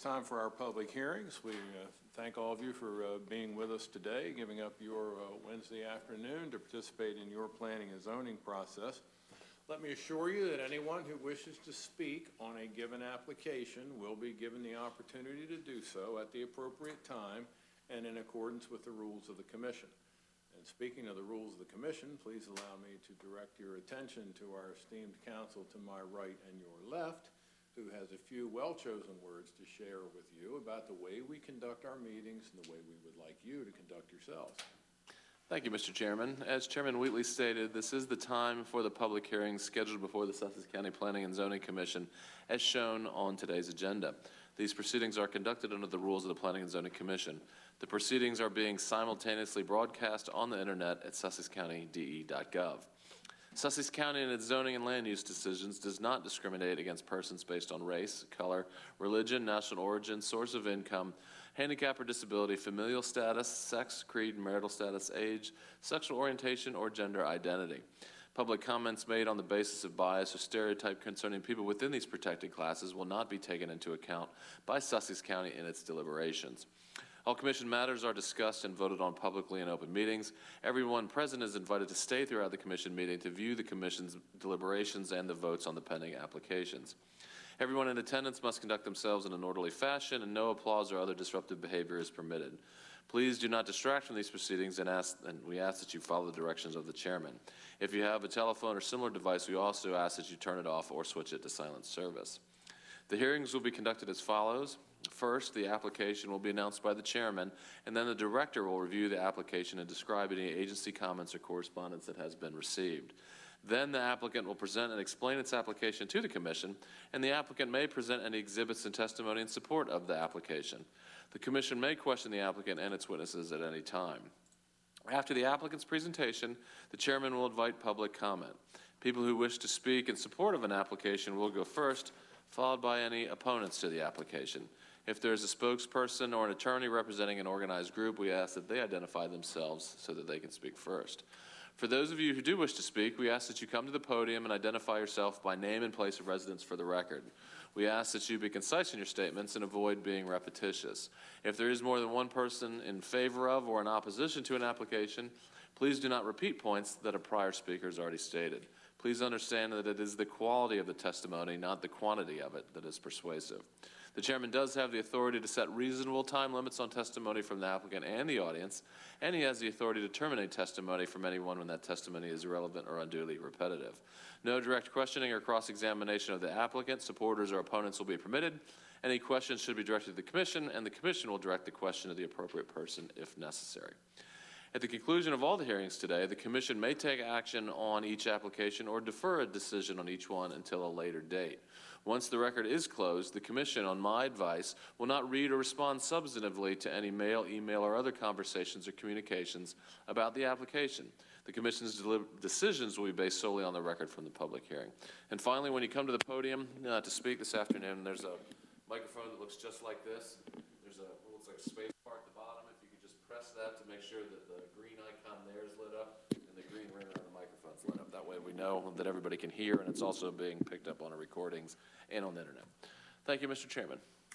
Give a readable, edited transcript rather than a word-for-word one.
time for our public hearings. We thank all of you for being with us today, giving up your Wednesday afternoon to participate in your planning and zoning process. Let me assure you that anyone who wishes to speak on a given application will be given the opportunity to do so at the appropriate time and in accordance with the rules of the Commission. And speaking of the rules of the Commission, please allow me to direct your attention to our esteemed counsel to my right and your left, who has a few well-chosen words to share with you about the way we conduct our meetings and the way we would like you to conduct yourselves. Thank you, Mr. Chairman. As Chairman Wheatley stated, this is the time for the public hearing scheduled before the Sussex County Planning and Zoning Commission as shown on today's agenda. These proceedings are conducted under the rules of the Planning and Zoning Commission. The proceedings are being simultaneously broadcast on the internet at sussexcountyde.gov. Sussex County in its zoning and land use decisions does not discriminate against persons based on race, color, religion, national origin, source of income, handicap or disability, familial status, sex, creed, marital status, age, sexual orientation, or gender identity. Public comments made on the basis of bias or stereotype concerning people within these protected classes will not be taken into account by Sussex County in its deliberations. All Commission matters are discussed and voted on publicly in open meetings. Everyone present is invited to stay throughout the Commission meeting to view the Commission's deliberations and the votes on the pending applications. Everyone in attendance must conduct themselves in an orderly fashion, and no applause or other disruptive behavior is permitted. Please do not distract from these proceedings, and we ask that you follow the directions of the chairman. If you have a telephone or similar device, we also ask that you turn it off or switch it to silent service. The hearings will be conducted as follows. First, the application will be announced by the chairman, and then the director will review the application and describe any agency comments or correspondence that has been received. Then the applicant will present and explain its application to the Commission, and the applicant may present any exhibits and testimony in support of the application. The Commission may question the applicant and its witnesses at any time. After the applicant's presentation, the chairman will invite public comment. People who wish to speak in support of an application will go first, followed by any opponents to the application. If there is a spokesperson or an attorney representing an organized group, we ask that they identify themselves so that they can speak first. For those of you who do wish to speak, we ask that you come to the podium and identify yourself by name and place of residence for the record. We ask that you be concise in your statements and avoid being repetitious. If there is more than one person in favor of or in opposition to an application, please do not repeat points that a prior speaker has already stated. Please understand that it is the quality of the testimony, not the quantity of it, that is persuasive. The chairman does have the authority to set reasonable time limits on testimony from the applicant and the audience, and he has the authority to terminate testimony from anyone when that testimony is irrelevant or unduly repetitive. No direct questioning or cross-examination of the applicant, supporters, or opponents will be permitted. Any questions should be directed to the Commission, and the Commission will direct the question to the appropriate person if necessary. At the conclusion of all the hearings today, the Commission may take action on each application or defer a decision on each one until a later date. Once the record is closed, the Commission, on my advice, will not read or respond substantively to any mail, email, or other conversations or communications about the application. The Commission's decisions will be based solely on the record from the public hearing. And finally, when you come to the podium to speak this afternoon, there's a microphone that looks just like this. There's a, it looks like a space bar at the bottom. If you could just press that to make sure that the green icon there is lit up and the green ring on the microphone's lit up. That way we know that everybody can hear, and it's also being picked up on our recordings and on the internet. Thank you, Mr. Chairman.